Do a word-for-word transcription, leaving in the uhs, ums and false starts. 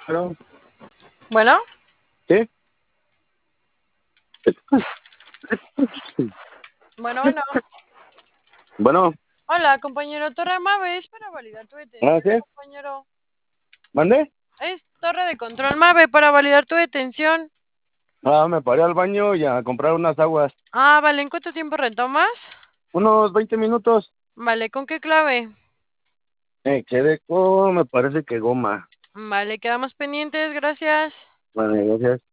Bueno, Bueno, ¿sí? bueno, bueno. Bueno, Hola, compañero Torre Mave, es para validar tu ¿ah, detención, sí? compañero. ¿Mandé? Es Torre de Control Mave para validar tu detención. Ah, me paré al baño y a comprar unas aguas. Ah, vale, ¿en cuánto tiempo retomas? Unos veinte minutos. Vale, ¿con qué clave? Me quedé con, me parece que goma. Vale, quedamos pendientes, gracias. Bueno, gracias.